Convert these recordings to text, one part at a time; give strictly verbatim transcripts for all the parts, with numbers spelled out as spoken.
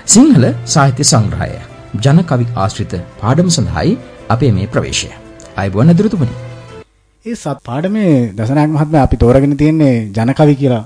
සිංහල සාහිත්‍ය සංග්‍රහය ජන කවි ආශ්‍රිත පාඩම සඳහායි අපේ මේ ප්‍රවේශය. ආයුබෝවන් අදිරතුමනි. ඒ සත් පාඩමේ දසනායක මහත්මයා අපි තෝරගෙන තියෙන්නේ ජන කවි කියලා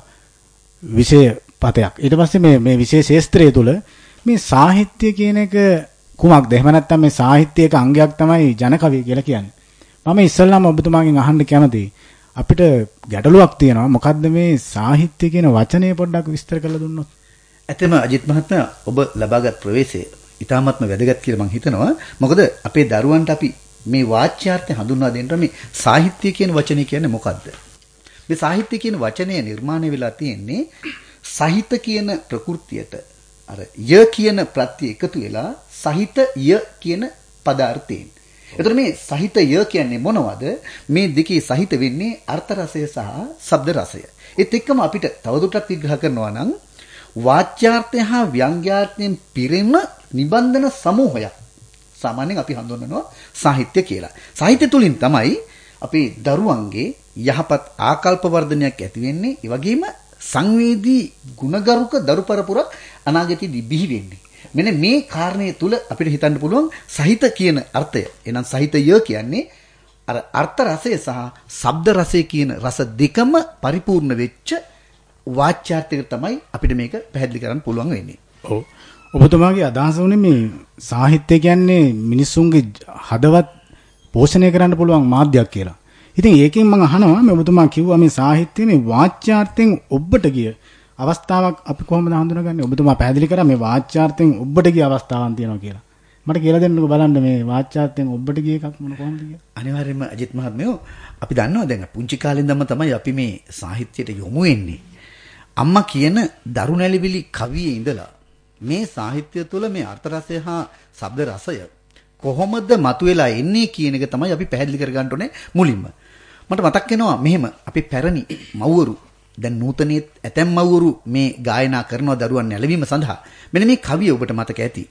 විෂය පතයක්. ඊට පස්සේ මේ මේ විෂය ශාස්ත්‍රය තුල මේ සාහිත්‍ය කියන එක කුමක්ද? එහෙම නැත්නම් මේ සාහිත්‍යයක අංගයක් තමයි ජන කවිය කියලා කියන්නේ. මම ඉස්සල්ලාම ඔබතුමාගෙන් අහන්න කැමතියි. අපිට ගැටලුවක් තියෙනවා. මොකද්ද මේ සාහිත්‍ය කියන වචනේ පොඩ්ඩක් විස්තර කරලා දුන්නොත්? ඇත්තම අජිත් මහත්මයා ඔබ ලබාගත් ප්‍රවේශය ඉතාමත්ම වැදගත් කියලා මම හිතනවා. මොකද අපේ දරුවන්ට අපි මේ වාච්‍යාර්ථය හඳුන්වා දෙන්න මේ සාහිත්‍ය කියන වචනේ කියන්නේ මොකද්ද? මේ සාහිත්‍ය කියන වචනය නිර්මාණය වෙලා තියෙන්නේ සහිත කියන ප්‍රകൃතියට අර ය කියන ප්‍රත්‍ය එකතු වෙලා සහිත ය කියන පදාර්ථයෙන්. එතකොට මේ සහිත ය කියන්නේ මොනවද? මේ දෙකේ සහිත වෙන්නේ අර්ථ රසය සහ ශබ්ද රසය. ඒත් එක්කම අපිට තවදුරටත් විග්‍රහ කරනවා නම් වාච්‍යාර්ථය හා ව්‍යංග්‍යාර්ථයෙන් පිරෙන නිබන්ධන සමූහයක් සාමාන්‍යයෙන් අපි හඳුන්වනවා සාහිත්‍ය කියලා. සාහිත්‍ය තුලින් තමයි අපේ දරුවන්ගේ යහපත් ආකල්ප වර්ධනයක් ඇති වෙන්නේ. ඒ වගේම සංවේදී ගුණගරුක දරු පරපුරක් අනාගතයේදී බිහි වෙන්නේ. මෙන්න මේ කාරණේ තුල අපිට හිතන්න පුළුවන් සහිත කියන අර්ථය. එහෙනම් සහිතය කියන්නේ අර අර්ථ රසය සහ ශබ්ද රසය කියන රස දෙකම පරිපූර්ණ වෙච්ච වාච්‍යාර්ථයක තමයි අපිට මේක පැහැදිලි කරන්න පුළුවන් වෙන්නේ. ඔව්. ඔබතුමාගේ අදහස උනේ මේ සාහිත්‍ය කියන්නේ මිනිස්සුන්ගේ හදවත් පෝෂණය කරන්න පුළුවන් මාධ්‍යයක් කියලා. ඉතින් ඒකෙන් මම අහනවා මේ ඔබතුමා කිව්වා මේ සාහිත්‍ය මේ වාච්‍යාර්ථයෙන් ඔබට ගිය අවස්ථාවක් අපි කොහොමද හඳුනගන්නේ? ඔබතුමා පැහැදිලි කරා මේ වාච්‍යාර්ථයෙන් ඔබට ගිය අවස්ථාවක් තියෙනවා කියලා. මට කියලා දෙන්නකෝ බලන්න මේ වාච්‍යාර්ථයෙන් ඔබට ගිය එකක් මොන කොහොමද කියලා. අනිවාර්යයෙන්ම අජිත් මහත්මයෝ අපි දන්නවා දැන් පුංචි කාලේ ඉඳන්ම තමයි අපි මේ සාහිත්‍යයට යොමු වෙන්නේ. අම්මා කියන දරුණැලිවිලි කවියේ ඉඳලා මේ සාහිත්‍ය තුළ මේ අර්ථ රසය හා ශබ්ද රසය කොහොමද මතුවලා එන්නේ කියන එක තමයි අපි පැහැදිලි කරගන්න ඕනේ මුලින්ම. මට මතක් වෙනවා මෙහෙම අපේ පැරණි මව්වරු දැන් නූතනයේ ඇතැම් මව්වරු මේ ගායනා කරනවා දරුවන් නැලවීම සඳහා. මෙන්න මේ කවිය ඔබට මතක ඇති.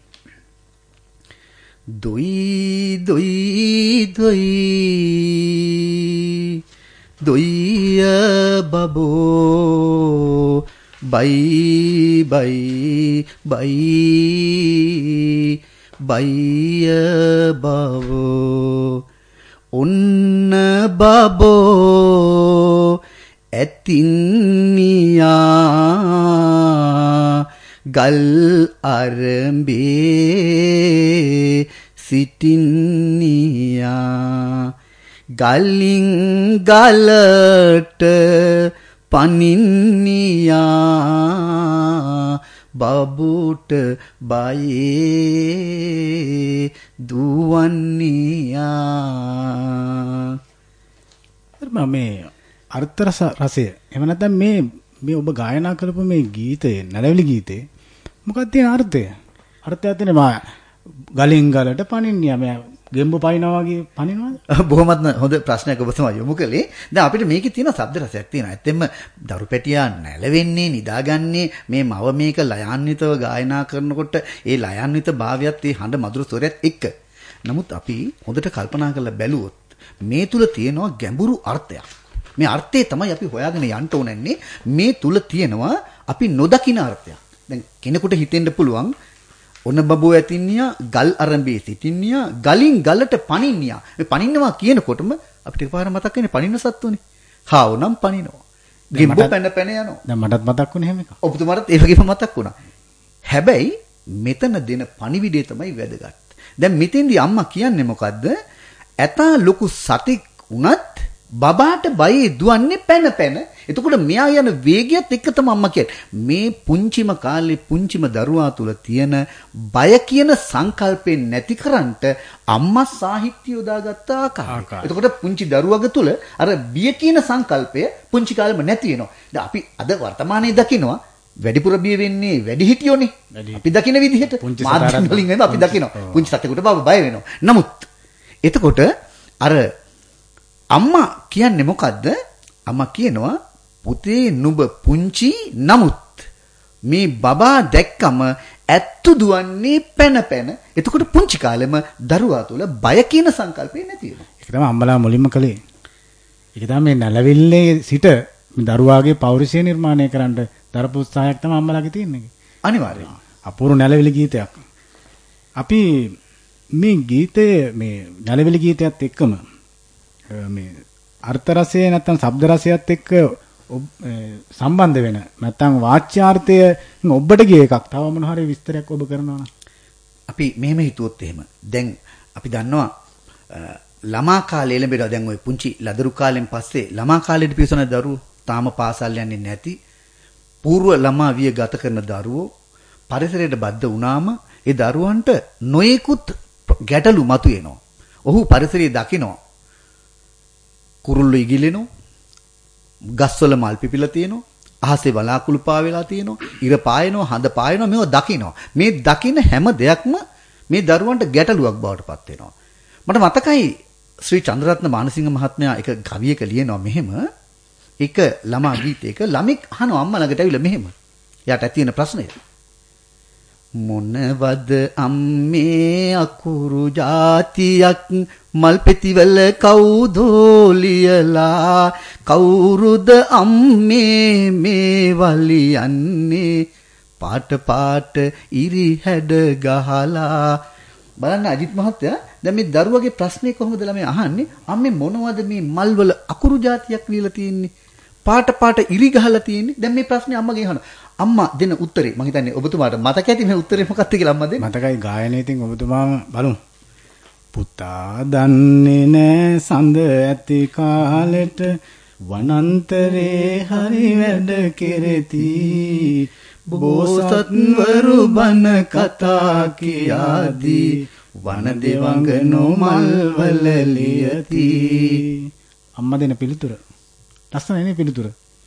දොයි දොයි දොයි දොයිය බබෝ බයි බයි බයි බයිය බබෝ ඔන්න බබෝ ඇතින්නියා ගල් අරඹේ සිටින්නියා ගලින් ගලට පනින්නියා බබුට බයේ දුවන්නියා. මේ අර්ථ රස රසය එහෙම නැත්නම් මේ මේ ඔබ ගායනා කරපු මේ ගීතේ නැලවිලි ගීතේ මොකක්ද තියෙන අර්ථය? අර්ථයක් තියෙන මා ගලින් ගලට පනින්නියා මම ගෙම්බ පනිනවා වගේ පනිනවද? බොහොමත්ම හොඳ ප්‍රශ්නයක් ඔබ තමයි යොමු කළේ. දැන් අපිට මේකේ තියෙන ශබ්ද රසයක් තියෙනවා. ඇත්තෙන්ම දරු පැටියා නැලවෙන්නේ නිදාගන්නේ මේ මව මේක ලයාන්විතව ගායනා කරනකොට ඒ ලයාන්විත භාවයත් ඒ හඬ මధుර ස්වරයත් එක්ක. නමුත් අපි හොඳට කල්පනා කරලා බැලුවොත් මේ තුල තියෙනවා ගැඹුරු අර්ථයක්. මේ අර්ථය තමයි අපි හොයාගෙන යන්න ඕනන්නේ. මේ තුල තියෙනවා අපි නොදකින අර්ථයක්. දැන් කෙනෙකුට හිතෙන්න පුළුවන් ඔන්න බබෝ ඇතින්නියා ගල් අරඹේ සිටින්නියා ගලින් ගලට පනින්නියා. මේ පනින්නවා කියනකොටම අපිට එකපාර මතක් වෙන්නේ පනින්න සත්තුනේ. හාව නම් පනිනවා. ගෙම්බ පැන පැන යනවා. දැන් මටත් මතක් වුණේ එහෙම එකක්. ඔබතුමාට ඒ වගේම මතක් වුණා. හැබැයි මෙතන දෙන පණිවිඩය තමයි වැදගත්. දැන් මෙතෙන්දී අම්මා කියන්නේ මොකද්ද? ඇතා ලොකු සතෙක් වුණත් බබාට බයේ දුවන්නේ පැන පැන. එතකොට මෙයා යන වේගයත් එක්ක තමයි අම්මා කියන්නේ. මේ පුංචිම කාලේ පුංචිම දරුවා තුල තියෙන බය කියන සංකල්පේ නැතිකරන්ට අම්මා සාහිත්‍ය යොදාගත්ත ආකාරය. එතකොට පුංචි දරුවග තුල අර බිය කියන සංකල්පය පුංචි කාලෙම නැති වෙනවා. දැන් අපි අද වර්තමානයේ දකිනවා වැඩිපුර බිය වෙන්නේ වැඩිහිටියෝනේ. අපි දකින විදිහට මාධ්‍ය වලින් වෙන අපි දකිනවා. පුංචි සතෙකුට බබ බය වෙනවා. නමුත් එතකොට අර අම්මා කියන්නේ මොකද්ද? අම්මා කියනවා පුතේ නුඹ පුංචි නමුත් මේ බබා දැක්කම ඇත්තු දුවන්නේ පැන පැන. එතකොට පුංචි කාලෙම දරුවා තුල බය කියන සංකල්පේ නැති වෙනවා. ඒක තමයි අම්මලා මුලින්ම කළේ. ඒක තමයි මේ නැලවිල්ලේ සිට දරුවාගේ පෞරුෂය නිර්මාණය කරන්න දරපු උත්සාහයක් තමයි අම්මලාගේ තියෙන්නේ. අනිවාර්යයෙන්. අපූර්ව නැලවිලි ගීතයක්. අපි මේ ගීතයේ මේ නැලවිලි ගීතයත් එක්කම මේ අර්ථ රසය නැත්නම් ශබ්ද රසයත් එක්ක සම්බන්ධ වෙන නැත්නම් වාච්‍යාර්ථය ඔබට ගිය එකක්. තව මොන හරි විස්තරයක් ඔබ කරනවා නම් අපි මෙහෙම හිතුවොත් එහෙම. දැන් අපි දන්නවා ළමා කාලේ ලැබෙනවා. දැන් ওই පුංචි ලදරු කාලෙන් පස්සේ ළමා කාලේට පිවිසන දරුවෝ තාම පාසල් යන්නේ නැති పూర్ව ළමා විය ගත කරන දරුවෝ පරිසරයට බද්ධ වුණාම ඒ දරුවන්ට නොයෙකුත් ගැටලු මතුවෙනවා. ඔහු පරිසරයේ දකිනවා. කුරුල්ලෝ ඉගිලෙනවා. ගස්වල මල් පිපිලා තියෙනවා. අහසේ වලාකුළු පාවෙලා තියෙනවා. ඉර පායනවා, හඳ පායනවා. මේව දකිනවා. මේ දකින හැම දෙයක්ම මේ දරුවන්ට ගැටලුවක් බවට පත් වෙනවා. මට මතකයි ශ්‍රී චන්ද්‍රරත්න මානසිංහ මහත්මයා එක කවියක ලියනවා මෙහෙම. එක ළමා ගීතයක ළමෙක් අහනවා අම්මා ළඟට ඇවිල්ලා මෙහෙම. එයාට ඇති වෙන ප්‍රශ්නය. මොනවද අම්මේ අකුරු જાතියක් මල් පෙතිවල කවුදෝ ලියලා කවුරුද අම්මේ මේ වලියන්නේ පාට පාට ඉරි හැඩ ගහලා. බලන්න අජිත් මහත්තයා දැන් මේ දරුවගේ ප්‍රශ්නේ කොහොමද ළමයි අහන්නේ? අම්මේ මොනවද මේ මල් වල අකුරු જાතියක් ලියලා තියෙන්නේ? පාට පාට ඉරි ගහලා තියෙන්නේ. දැන් මේ ප්‍රශ්නේ අම්මගෙන් අහනවා. අම්මා දෙන උත්තරේ මම හිතන්නේ ඔබතුමාට මතක ඇති මේ උත්තරේ මොකක්ද කියලා අම්මා දෙන්න. මතකයි ගායනයේ ඉතින් ඔබතුමාම බලමු. පුතා දන්නේ නෑ සඳ ඇති කාලෙට වනන්තරේ හරි වැඩ කෙරෙති බෝසත්වරු බණ කතා කියාදී වන දෙවඟනෝ මල්වල ලියති. අම්මා දෙන පිළිතුර ලස්සනනේ පිළිතුර.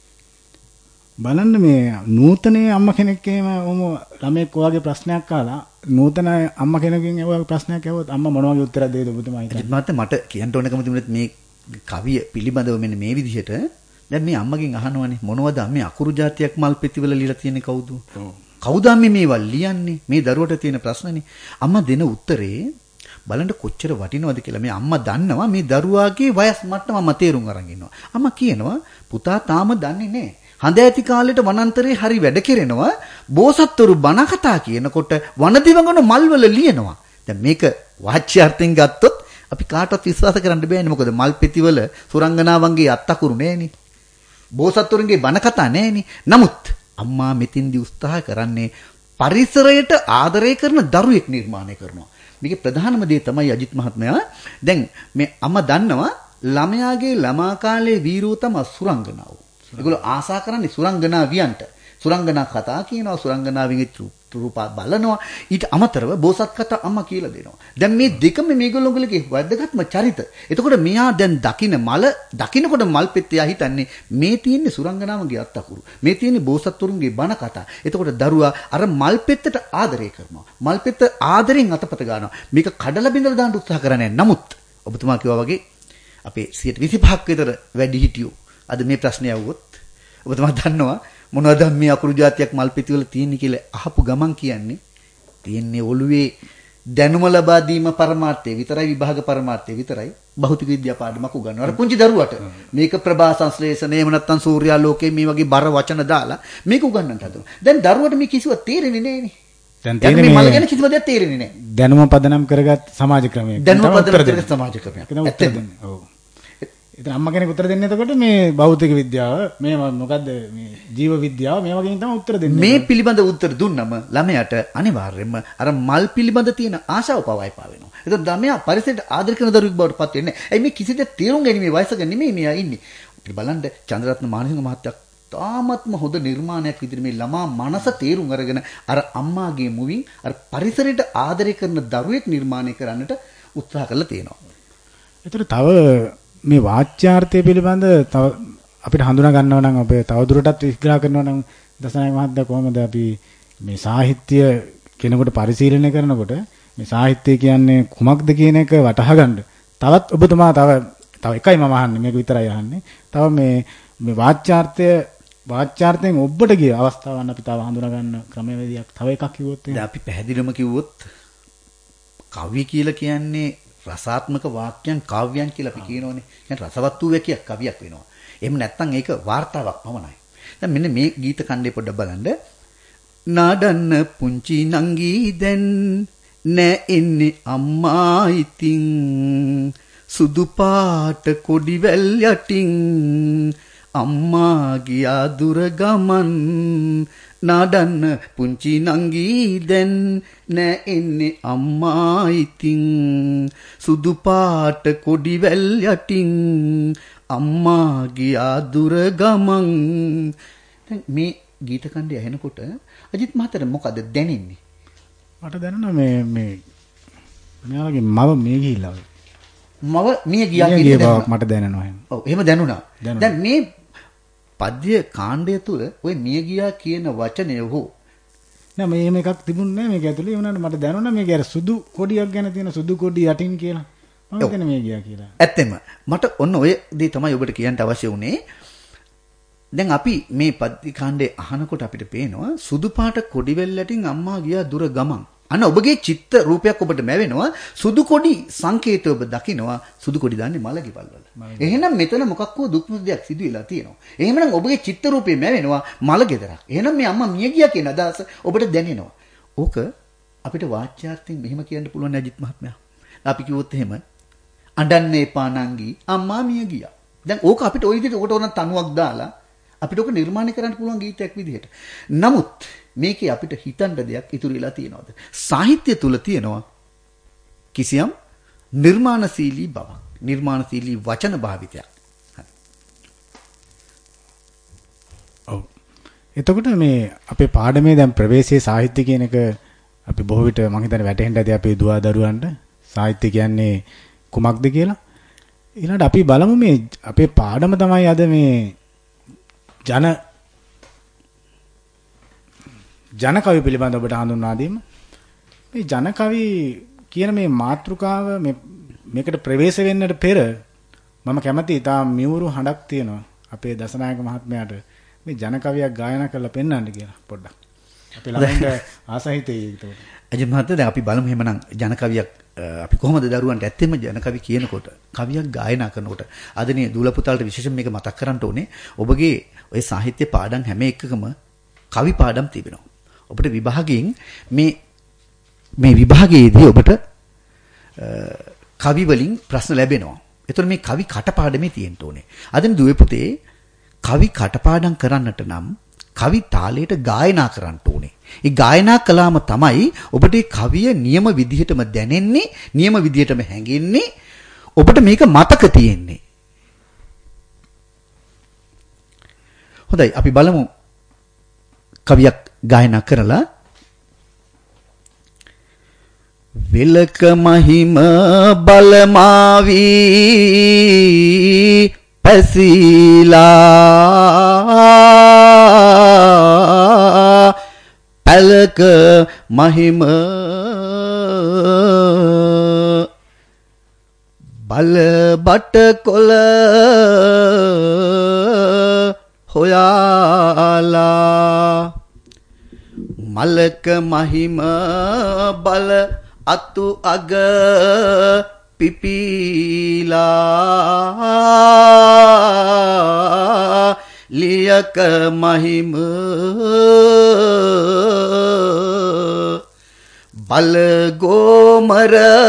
බලන්න මේ නූතනයේ අම්මා කෙනෙක් එහෙම ඔම ළමෙක් ඔයගේ ප්‍රශ්නයක් අහලා නූතන අම්මා කෙනෙක්ගෙන් ඒ වගේ ප්‍රශ්නයක් ඇහුවොත් අම්මා මොන වගේ උත්තරයක් දෙයිද ඔබතුමා හිතන්නේ? මට මට කියන්න ඕනකම තිබුණත් මේ කවිය පිළිබඳව මෙන්න මේ විදිහට දැන් මේ අම්මගෙන් අහනවනේ මොනවද මේ අකුරු જાතියක් මල් පෙතිවල ලියලා තියෙන්නේ කවුද? කවුද මේ මේවා ලියන්නේ? මේ දරුවට තියෙන ප්‍රශ්නනේ. අම්මා දෙන උත්තරේ බලන්න කොච්චර වටිනවද කියලා. මේ අම්මා දන්නවා මේ දරුවාගේ වයස් මට්ටම අම්මා තේරුම් අරන් ඉන්නවා. අම්මා කියනවා පුතා තාම දන්නේ නැහැ. හඳ ඇති කාලෙට වනාන්තරේ හරි වැඩ කෙරෙනවා. බෝසත්වරු බණ කතා කියනකොට වනදිවඟන මල්වල ලියනවා. දැන් මේක වාච්‍යාර්ථයෙන් ගත්තොත් අපි කාටවත් විශ්වාස කරන්න බෑනේ. මොකද මල් පෙතිවල සුරංගනාවන්ගේ අත්තකුරු නෑනේ. බෝසත්වරුන්ගේ බණ කතා නෑනේ. නමුත් අම්මා මෙතින්දි උත්සාහ කරන්නේ පරිසරයට ආදරය කරන දරුවෙක් නිර්මාණය කරනවා. මේකේ ප්‍රධානම දේ තමයි අජිත් මහත්මයා දැන් මේ අම්මා දන්නවා ළමයාගේ ළමා කාලේ වීරෝ තම සුරංගනාව. ඒගොල්ලෝ ආසා කරන්නේ සුරංගනාවියන්ට. සුරංගනා කතා කියනවා, සුරංගනාවින්ගේ රූප බලනවා. ඊට අමතරව බෝසත් කතා අම්මා කියලා දෙනවා. දැන් මේ දෙකම මේගොල්ලෝගලගේ වැදගත්ම චරිත. එතකොට මෙයා දැන් දකින්න මල දකින්නකොට මල් පෙත්තයා හිතන්නේ මේ තියෙන්නේ සුරංගනාවගේ අත්තකුරු. මේ තියෙන්නේ බෝසත්තුරුන්ගේ බණ කතා. එතකොට දරුවා අර මල් පෙත්තට ආදරය කරනවා. මල් පෙත්ත ආදරෙන් අතපත ගන්නවා. මේක කඩලා බිඳලා දාන්න උත්සාහ කරන්නේ. නමුත් ඔබතුමා කිව්වා වගේ අපේ සියයට විසිපහක් විතර වැඩි හිටියෝ අද මේ ප්‍රශ්නේ ආවොත් ඔබතුමා දන්නවා මොනවද මේ අකුරු જાතියක් මල් පෙතිවල තියෙන්නේ කියලා අහපු ගමන් කියන්නේ තියෙන්නේ ඔළුවේ දැනුම ලබා දීම පරමාර්ථය විතරයි විභාග පරමාර්ථය විතරයි භෞතික විද්‍යා පාඩමක් උගන්වනවා. අර පුංචි දරුවට මේක ප්‍රභා සංශ්ලේෂණය එහෙම නැත්නම් සූර්යාලෝකයේ මේ වගේ බර වචන දාලා මේක උගන්වන්න හදනවා. දැන් දරුවට මේ කිසිවක් තේරෙන්නේ නැහැනේ. දැන් තේරෙන්නේ මේ මල ගැන කිසිම දෙයක් තේරෙන්නේ නැහැ. දැනුම පදනම් කරගත් සමාජ ක්‍රමයක්. දැනුම පදනම් කරගත් සමාජ ක්‍රමයක්. ඇත්තද? ඔව්. ඉතින් අම්මා කෙනෙක් උත්තර දෙන්නේ එතකොට මේ භෞතික විද්‍යාව මේ මොකද්ද මේ ජීව විද්‍යාව මේ වගේ තමයි උත්තර දෙන්නේ. මේ පිළිබඳ උත්තර දුන්නම ළමයාට අනිවාර්යයෙන්ම අර මල් පිළිබඳ තියෙන ආශාව පවයි පාවෙනවා. එතකොට ළමයා පරිසරයට ආදර කරන දරුවෙක් බවට පත් වෙන්නේ නැහැ. ඒ මේ කිසිද තේරුම් ගැනීමේ වයසක නෙමෙයි මෙයා ඉන්නේ. අපිට බලන්න චන්ද්‍රරත්න මානසිංහ මහත්තයා තාමත්ම හොඳ නිර්මාණයක් විදිහට මේ ළමා මනස තේරුම් අරගෙන අර අම්මාගේ මුවින් අර පරිසරයට ආදරය කරන දරුවෙක් නිර්මාණය කරන්නට උත්සාහ කරලා තියෙනවා. ඒතර තව මේ වාච්‍යාර්ථය පිළිබඳ තව අපිට හඳුනා ගන්නව නම් අපේ තවදුරටත් විග්‍රහ කරනවා නම් දසනායක මහත්තයා කොහොමද අපි මේ සාහිත්‍ය කෙනෙකුට පරිශීලනය කරනකොට මේ සාහිත්‍ය කියන්නේ කුමක්ද කියන එක වටහා ගන්න. තවත් ඔබතුමා තව තව එකයි මම අහන්නේ මේක විතරයි අහන්නේ. තව මේ මේ වාච්‍යාර්ථය වාච්‍යාර්ථයෙන් ඔබට ගිය අවස්ථාවන් අපි තව හඳුනා ගන්න ක්‍රමවේදයක් තව එකක් කිව්වොත් දැන් අපි පැහැදිලිවම කිව්වොත් කවි කියලා කියන්නේ රසාත්මක වාක්‍යයන් කාව්‍යයන් කියලා අපි කියනෝනේ. කියන්නේ රසවත් වූ වැකියක් කවියක් වෙනවා. එහෙම නැත්නම් ඒක වාර්තාවක් පමණයි. දැන් මෙන්න මේ ගීත ඛණ්ඩය පොඩ්ඩක් බලන්න. නාඩන්න පුංචි නංගී දැන් නෑ එන්නේ අම්මා ඉතින් සුදු පාට කොඩිවැල් යටින් අම්මා ගියා දුර ගමන් නාඩන්න පුංචි නංගී දැන් නෑ එන්නේ අම්මා ඉතින් සුදු පාට කොඩිවැල් යටින් අම්මා ගියා දුර ගමන්. දැන් මේ ගීත කණ්ඩය ඇහෙනකොට අජිත් මහත්තයාට මොකද දැනෙන්නේ? මට දැනෙනවා මේ මේ මෙයාලගේ මව මිය ගිහිල්ලා වගේ. මව මිය ගියා කියන බවක් මට දැනෙනවා එහෙම. ඔව් එහෙම දැනුණා. දැන් මේ පද්‍ය කාණ්ඩය තුල ওই මිය ගියා කියන වචනය හෝ නෑ මේ එහෙම එකක් තිබුණේ නෑ මේක ඇතුලේ. ඒ වුණාට මට දැනුණා මේක අර සුදු කොඩියක් ගැන තියෙන සුදු කොඩිය යටින් කියලා. මම හිතන්නේ මිය ගියා කියලා. ඇත්තෙම මට ඔන්න ඔය දේ තමයි ඔබට කියන්න අවශ්‍ය වුණේ. දැන් අපි මේ පද්‍ය කාණ්ඩේ අහනකොට අපිට පේනවා සුදු පාට කොඩිවැල් යටින් අම්මා ගියා දුර ගමන්. අන්න ඔබගේ චිත්ත රූපයක් ඔබට මැවෙනවා. සුදු කොඩි සංකේතය ඔබ දකිනවා. සුදු කොඩි දාන්නේ මලගෙවල් වල. එහෙනම් මෙතන මොකක් හෝ දුක් දෙයක් සිදු වෙලා තියෙනවා. එහෙමනම් ඔබගේ චිත්ත රූපේ මැවෙනවා මලගෙදරක්. එහෙනම් මේ අම්මා මිය ගියා කියන අදහස ඔබට දැනෙනවා. ඕක අපිට වාචාර්ථයෙන් මෙහෙම කියන්න පුළුවන් අජිත් මහත්මයා. අපි කිව්වොත් එහෙම අඬන්න එපා නංගි අම්මා මිය ගියා. දැන් ඕක අපිට ওই විදිහට උකට උනත් තනුවක් දාලා අපිට ඔක නිර්මාණය කරන්න පුළුවන් ගීතයක් විදිහට. නමුත් මේකේ අපිට හිතන්න දෙයක් ඉතුරු වෙලා තියෙනවද? සාහිත්‍ය තුල තියෙනවා කිසියම් නිර්මාණශීලී බවක්, නිර්මාණශීලී වචන භාවිතයක්. හරි. ඔව්. එතකොට මේ අපේ පාඩමේ දැන් ප්‍රවේශයේ සාහිත්‍ය කියන එක අපි බොහෝ විට මම හිතන්නේ වැටහෙන්න ඇති අපේ දුවා දරුවන්ට සාහිත්‍ය කියන්නේ කුමක්ද කියලා. ඊළඟට අපි බලමු මේ අපේ පාඩම තමයි අද මේ ජන ජන කවි පිළිබඳව ඔබට හඳුන්වා දීම. මේ ජන කවි කියන මේ මාතෘකාව මේ මේකට ප්‍රවේශ වෙන්නට පෙර මම කැමතියි තා මියුරු හඬක් තියෙනවා අපේ දසනායක මහත්මයාට මේ ජන කවියක් ගායනා කරලා පෙන්වන්න කියලා පොඩ්ඩක්. අපි ළමයින්ට ආසහිතේ ඒක. අජිත් මහත්තයා දැන් අපි බලමු එහෙමනම් ජන කවියක් අපි කොහොමද දරුවන්ට ඇත්තෙම ජන කවි කියනකොට කවියක් ගායනා කරනකොට අදනේ දූල පුතාලට විශේෂයෙන් මේක මතක් කරන්න ඕනේ. ඔබගේ ඔය සාහිත්‍ය පාඩම් හැම එකකම කවි පාඩම් තිබෙනවා. ඔබට විභාගයෙන් මේ මේ විභාගයේදී ඔබට කවි වලින් ප්‍රශ්න ලැබෙනවා. ඒතකොට මේ කවි කටපාඩමේ තියෙන්න ඕනේ. අදින දුවේ පුතේ කවි කටපාඩම් කරන්නට නම් කවි තාලයට ගායනා කරන්න ඕනේ. ඒ ගායනා කළාම තමයි ඔබට මේ කවිය නියම විදිහටම දැනෙන්නේ, නියම විදිහටම හැඟෙන්නේ, ඔබට මේක මතක තියෙන්නේ. හොඳයි අපි බලමු කවියක් ගායනා කරලා වෙලක මහිම බලමාවි පැසිලා පැලක මහිම බල බට කොළ හොයාලා මලක මහිම බල අතු අග පිපිලා ලියක මහිම බල ගෝමර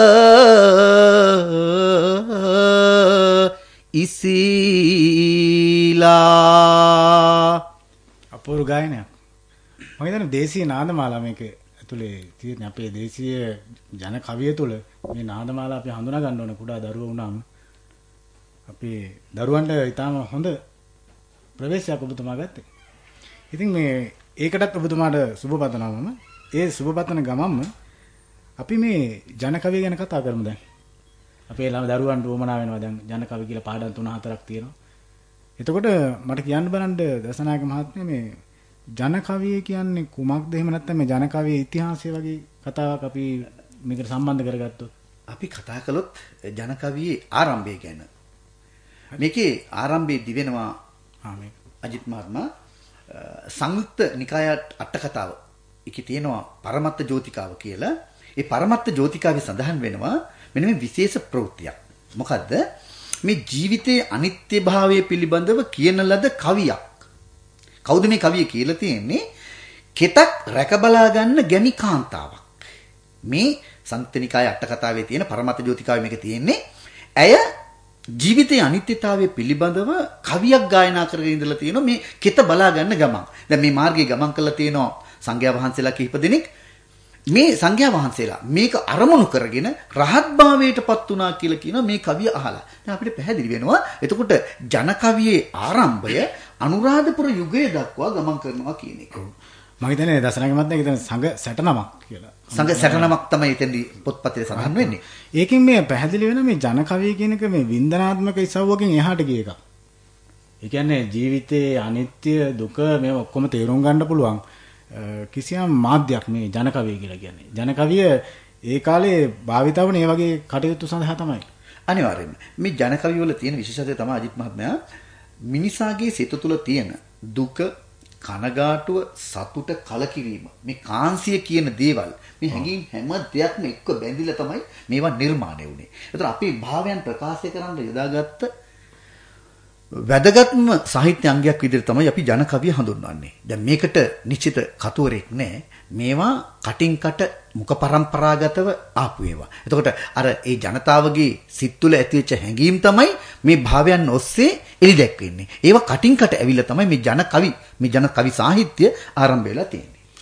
ඉසිලා. අපූර්ව ගායනයක්. මම හිතන්නේ දේශීය නාදමාලා මේක ඇතුලේ තියෙන අපේ දේශීය ජන කවිය තුල මේ නාදමාලා අපි හඳුනා ගන්න ඕන කුඩා දරුවෝ වුණාම අපේ දරුවන්ට ඊටාම හොඳ ප්‍රවේශයක් ඔබතුමා ගත්තේ. ඉතින් මේ ඒකටත් ඔබතුමාට සුබ පතනවා මම. ඒ සුබ පතන ගමන්ම අපි මේ ජන කවිය ගැන කතා කරමු දැන්. අපේ ළම දරුවන්ට උවමනා වෙනවා දැන් ජන කවි කියලා පාඩම් තුන හතරක් තියෙනවා. එතකොට මට කියන්න බලන්න දසනායක මහත්මයා මේ ජන කවිය කියන්නේ කුමක්ද? එහෙම නැත්නම් මේ ජන කවියේ ඉතිහාසය වගේ කතාවක් අපි මේකට සම්බන්ධ කරගත්තොත් අපි කතා කළොත් ජන කවියේ ආරම්භය ගැන. මේකේ ආරම්භයේ දිවෙනවා මේක අජිත් මහත්මයා සංයුක්ත නිකාය අට කතාව. ඒකේ තියෙනවා පරමත්ත ජෝතිකාව කියලා. ඒ පරමත්ත ජෝතිකාවේ සඳහන් වෙනවා මෙන්න මේ විශේෂ ප්‍රවෘත්තියක්. මොකද්ද? මේ ජීවිතයේ අනිත්‍යභාවය පිළිබඳව කියන ලද කවියක්. කවුද මේ කවිය කියලා තියෙන්නේ? කෙතක් රැක බලා ගන්න ගැමි කාන්තාවක්. මේ සංයුත්ත අට කතාවේ තියෙන පරමත ජෝතිකාවේ මේක තියෙන්නේ. ඇය ජීවිතයේ අනිත්‍යතාවය පිළිබඳව කවියක් ගායනා කරගෙන ඉඳලා තියෙනවා මේ කෙත බලා ගන්න ගමන්. දැන් මේ මාර්ගයේ ගමන් කරලා තියෙනවා සංඝයා වහන්සේලා කිහිප දෙනෙක්. මේ සංඝයා වහන්සේලා මේක අරමුණු කරගෙන රහත් භාවයටපත් වුණා කියලා කියන මේ කවිය අහලා. දැන් අපිට පැහැදිලි වෙනවා. එතකොට ජන කවියේ ආරම්භය අනුරාධපුර යුගයේ දක්වා ගමන් කරනවා කියන එක. මම හිතන්නේ දසනාගේ මතනේ හිතන්නේ සංඝ සැටනමක් කියලා. සංඝ සැටනමක් තමයි එතෙන්දී පොත්පතේ සඳහන් වෙන්නේ. ඒකෙන් මේ පැහැදිලි වෙන මේ ජන කවිය කියන එක මේ වින්දනාත්මක ඉසව්වකින් එහාට ගිය එකක්. ඒ කියන්නේ ජීවිතයේ අනිත්‍ය දුක මේ ඔක්කොම තේරුම් ගන්න පුළුවන් කිසියම් මාධ්‍යයක් මේ ජන කවිය කියලා කියන්නේ. ජන කවිය ඒ කාලේ භාවිත වුණ ඒ වගේ කටයුතු සඳහා තමයි. අනිවාර්යයෙන්ම මේ ජන කවිය වල තියෙන විශේෂත්වය තමයි අජිත් මහත්මයා මිනිසාගේ සිත තුළ තියෙන දුක කනගාටුව සතුට කලකිරීම මේ කාන්සිය කියන දේවල් මේ හැඟීම් හැම දෙයක්ම එක්ක බැඳිලා තමයි මේවා නිර්මාණය වුනේ. ඒතර අපේ භාවයන් ප්‍රකාශ කරන්න යොදාගත්ත වැදගත්ම සාහිත්‍ය අංගයක් විදිහට තමයි අපි ජන කවිය හඳුන්වන්නේ. දැන් මේකට නිශ්චිත කතුවරෙක් නැහැ. මේවා කටින් කට මුඛ පරම්පරාගතව ආපු ඒවා. එතකොට අර ඒ ජනතාවගේ සිත් තුළ ඇතිවෙච්ච හැඟීම් තමයි මේ භාවයන් ඔස්සේ එළි දැක්වෙන්නේ. ඒවා කටින් කට ඇවිල්ලා තමයි මේ ජන කවි, මේ ජන කවි සාහිත්‍ය ආරම්භ වෙලා තියෙන්නේ.